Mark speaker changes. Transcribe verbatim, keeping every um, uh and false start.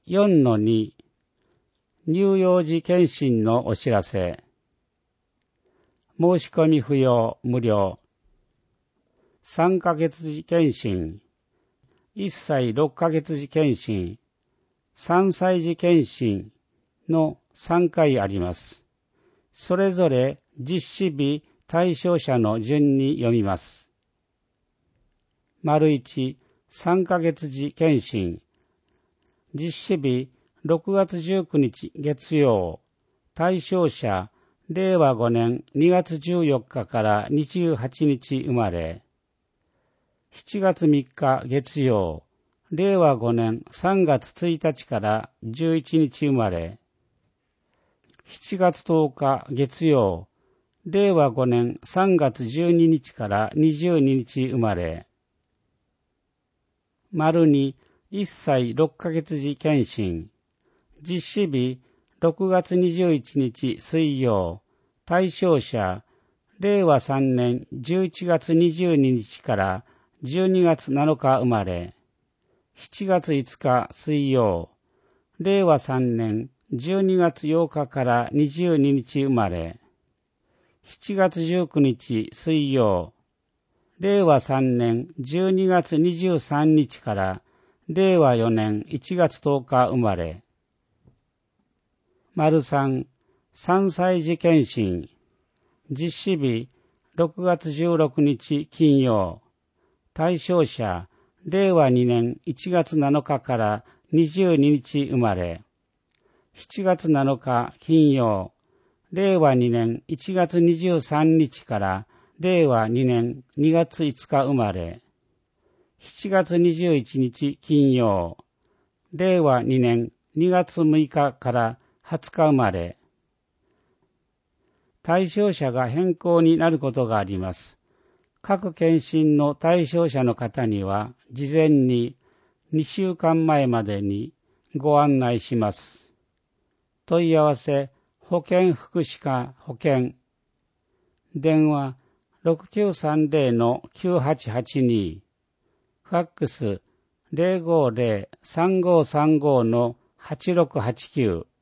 Speaker 1: よんのに 乳幼児検診のお知らせ。申し込み不要無料。さんかげつ時検診、いっさいろっかげつ時検診、さんさい時検診のさんかいあります。それぞれ実施日対象者の順に読みます。丸いち、さんかげつ時検診。実施日ろくがつじゅうくにち月曜。対象者れいわごねんにがつじゅうよっかからにじゅうはちにち生まれ。しちがつみっか月曜。れいわごねんさんがつついたちからじゅういちにち生まれ。しちがつとおか月曜。れいわごねんさんがつじゅうににちからにじゅうににち生まれ。丸に、いっさいろっかげつ時検診。実施日ろくがつにじゅういちにち水曜。対象者れいわさんねんじゅういちがつにじゅうににちからじゅうにがつなのか生まれ。しちがついつか水曜。れいわさんねんじゅうにがつようかからにじゅうににち生まれ。しちがつじゅうくにち水曜。れいわさんねんじゅうにがつにじゅうさんにちかられいわよねんいちがつとおか生まれ。丸さん、さんさい時検診。実施日ろくがつじゅうろくにち金曜。対象者れいわにねんいちがつなのかからにじゅうににち生まれ。しちがつなのか金曜。れいわにねんいちがつにじゅうさんにちかられいわにねんにがついつか生まれ。しちがつにじゅういちにち金曜。れいわにねんにがつむいかからはつか生まれ。対象者が変更になることがあります。各検診の対象者の方には事前ににしゅうかんまえまでにご案内します。問い合わせ保健福祉課保健。電話 ろくきゅうさんぜろのきゅうはちはちに。ファックス ゼロごゼロ さんごさんごのはちろくはちきゅう。